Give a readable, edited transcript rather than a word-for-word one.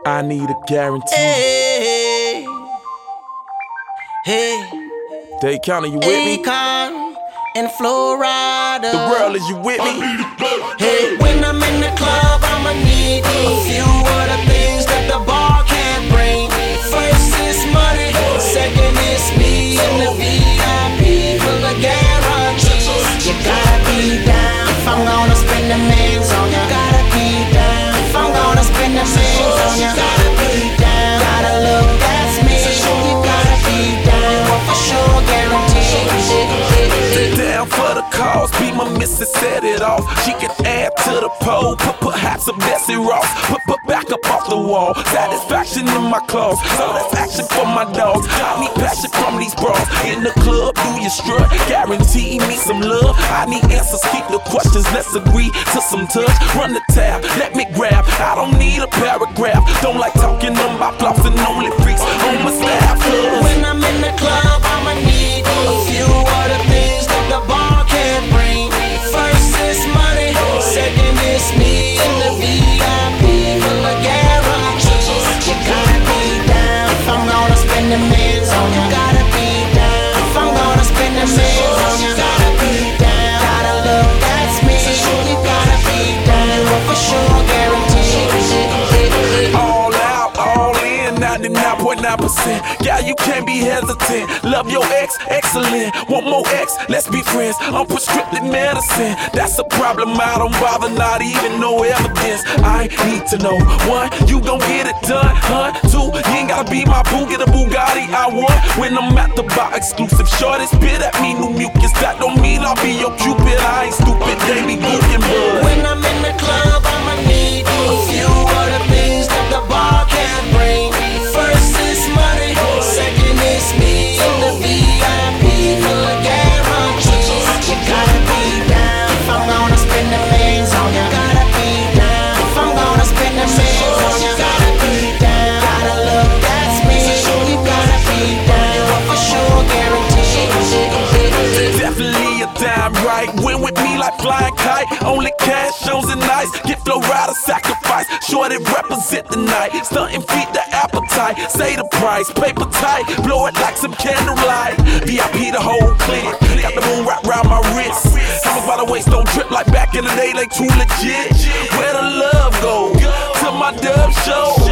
I need a guarantee. Hey, hey, Dade County, you with me? Akon in Florida. The world, is you with me? Hey, when I'm in the club, I'ma need a few of the things that the bar can't bring. First is money, second is me and the VIP full of guarantees. You gotta be down if I'm gonna spend the millions on you. Gotta be down if I'm gonna spend the millions on you. Gotta be down, gotta look, that's me. You gotta be down for sure, guaranteed. Down for the cause, be my missus, set it off. She can add to the pole, put perhaps a Bessie Ross. Put back up off the wall, satisfaction in my claws. So that's action for my dogs. I need passion from these bras. In the club, do you strut? Guarantee me some love. I need answers, keep the questions, let's agree to some touch. Run the tab, let me grab. I don't need a paragraph. Don't like talking about flops and only freaks on my staff. When I'm in the club, I'ma need a few of the things that the bar can't bring. First is money, second is me and the VIP full of guarantees. You gotta be down if I'm gonna spend the millions on you. Gotta be down if I'm gonna spend the millions on you. Gotta be down, gotta look, that's me. You gotta be down for sure, guaranteed. All out, all in, 99.9%. Yeah, you can't be hesitant. Love your ex, excellent. Want more ex, let's be friends. I'm prescriptive medicine. That's a problem, I don't bother, not even no evidence. I need to know, 1, you gon' get it done, huh? 2, you ain't gotta be my boo, get a Bugatti I want. When I'm at the bar, exclusive shorty spit at me, new mucus. That don't mean I'll be your cupid, I ain't stupid, they be booking bud. When I'm in the club, I'ma need a few of the things that the bar can't bring. First is money, second is me and the VIP full of guarantees. You gotta be down if I'm gonna spend the millions on you. Gotta be down if I'm gonna spend the millions on you. Gotta be down, gotta look, that's me. You gotta be down for sure, guaranteed. Definitely a dime right. Win with me like flying kite. Only cash shows and nice. Get flow rider sacrifice. Sure they represent the night. Stuntin' feed the appetite. Say the price, paper tight. Blow it like some candlelight. VIP the whole clique. Got the moon wrapped round my wrist. Hammer by the waist, don't trip like back in the day. Like too legit. Where the love go? To my dub show.